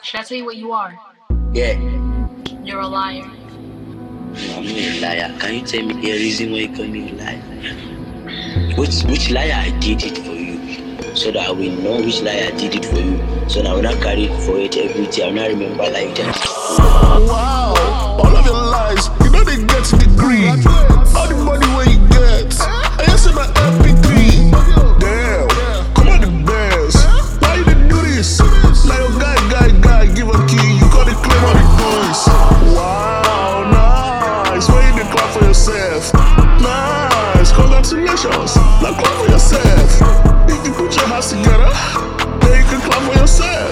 Should I tell you what you are? Yeah. You're a liar. No, I'm not a liar. Can you tell me the reason why you call me a liar? Which liar I did it for you? So that I will know which liar I did it for you. So that I will not carry it for it every day. I will not remember like that. Wow, all of your lies, you know they get degree. All the money where you get, I answer my MP3. Damn, come on the best. Why you didn't do this? Like your guy, give a key. You got to claim all the coins. Wow, nice. Why you didn't clap for yourself? Nice, congratulations. Now clap for yourself. If you put your hands together, then you can clap for yourself.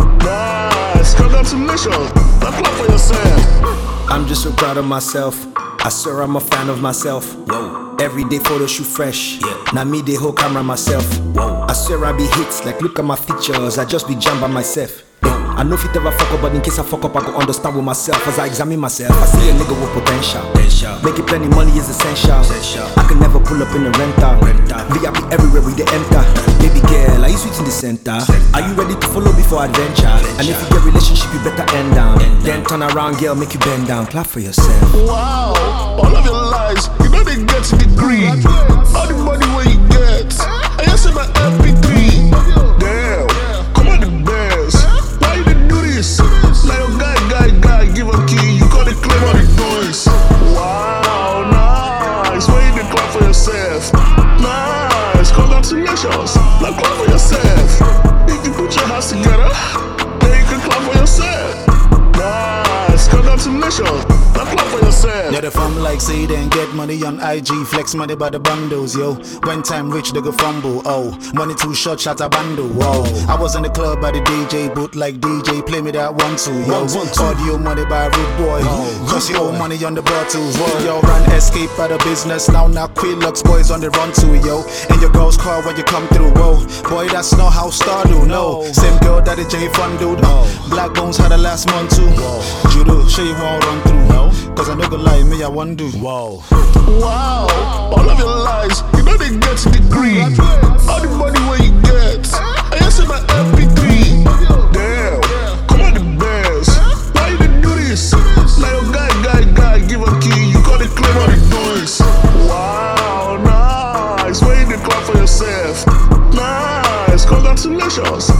Nice, congratulations. Now clap for yourself. I'm just so proud of myself. I swear I'm a fan of myself. Whoa. Every day photo shoot fresh. Yeah. Now me the whole camera myself. Whoa. I swear I be hits, like look at my features. I just be jam by myself. I know if it ever fuck up, but in case I fuck up, I go understand with myself. As I examine myself, I see a nigga with potential. Making plenty money is essential. I can never pull up in a rental. VIP everywhere we they enter. Baby girl, are you sweet in the center? Are you ready to follow before adventure? And if you get relationship, you better end down. Then turn around, girl, make you bend down. Clap for yourself. Wow, all of your lies, you know they get degree. All the money where you get, I answer my MP3. Damn, come on the best. Why you didn't do this? Like your guy, give a key. You got to claim all the coins. Wow, nice. Why you didn't clap for yourself? Nice, congratulations. Now clap for yourself. If you put your hands together, then you can clap for yourself. Nice, congratulations. Now clap for yourself. Yeah, the fam like say then get money on IG, flex money by the bundles, yo. When time rich, they go fumble, oh. Money too short, shot a bundle, whoa. I was in the club by the DJ, but like DJ, play me that 1-2, yo. Audio money by Rude Boy, cause you owe money on the bottles, whoa. Yo, run escape by the business, now Quilux boys on the run too, yo. And your girls call when you come through, whoa. Boy, that's not how Star do, no. Same girl that the J Fun do, Black Bones had the last month too. Judo, sure you won't run through, no. Cause I no go lie, me I want do. Wow, all of your lies, you know they get degree. All the money where you get, I answer my MP3. Damn, come on the best. Why you didn't do this? Like your guy, give a key. You got to claim all the coins. Wow, nice. Why you didn't clap for yourself? Nice, congratulations.